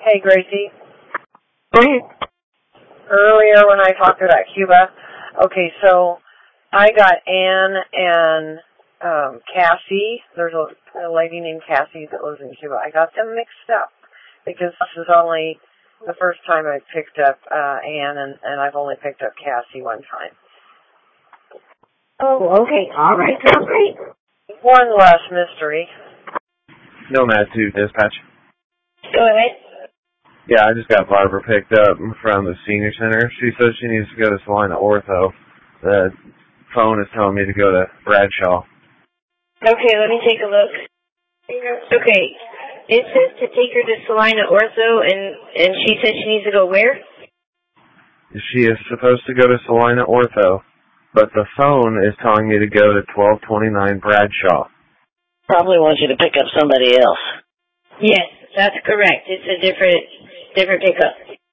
Hey, Gracie. Go ahead. Earlier when I talked about Cuba, okay, so I got Ann and Cassie. There's a lady named Cassie that lives in Cuba. I got them mixed up because this is only the first time I picked up Ann, and I've only picked up Cassie one time. Oh, okay. All right. Sounds great. One less mystery. Nomad 2, dispatch. Go ahead. Yeah, I just got Barbara picked up from the senior center. She says she needs to go to Salina Ortho. The phone is telling me to go to Bradshaw. Okay, let me take a look. Okay, it says to take her to Salina Ortho, and she said she needs to go where? She is supposed to go to Salina Ortho, but the phone is telling me to go to 1229 Bradshaw. Probably wants you to pick up somebody else. Yes, that's correct. It's a different pickup.